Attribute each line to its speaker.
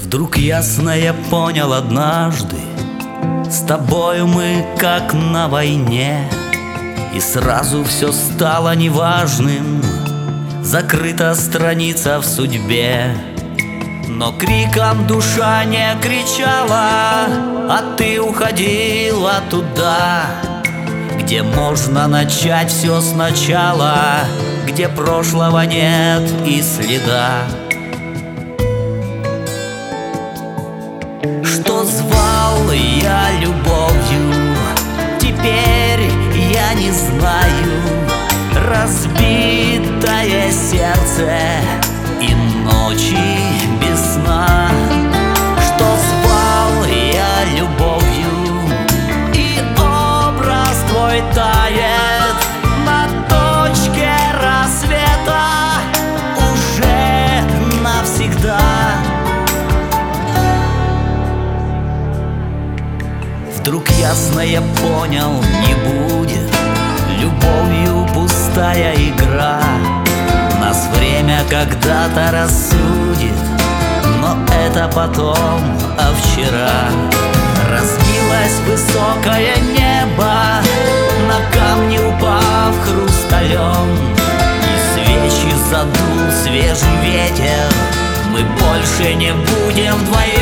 Speaker 1: Вдруг ясно я понял однажды, с тобою мы как на войне, и сразу все стало неважным, закрыта страница в судьбе. Но криком душа не кричала, а ты уходила туда, где можно начать все сначала, где прошлого нет и следа. Что звал я любовью, теперь я не знаю. Разбитое сердце и ночи без сна. Что звал я любовью, и образ твой тает на точке рассвета уже навсегда. Вдруг ясно я понял, не будет любовью пустая игра. Нас время когда-то рассудит, но это потом, а вчера разбилось высокое небо, на камни упав хрусталем, и свечи задул свежий ветер. Мы больше не будем вдвоем.